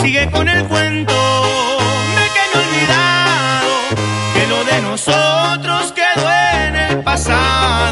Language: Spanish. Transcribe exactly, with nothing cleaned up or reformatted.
sigue con el cuento de que no he olvidado que lo de nosotros quedó en el pasado.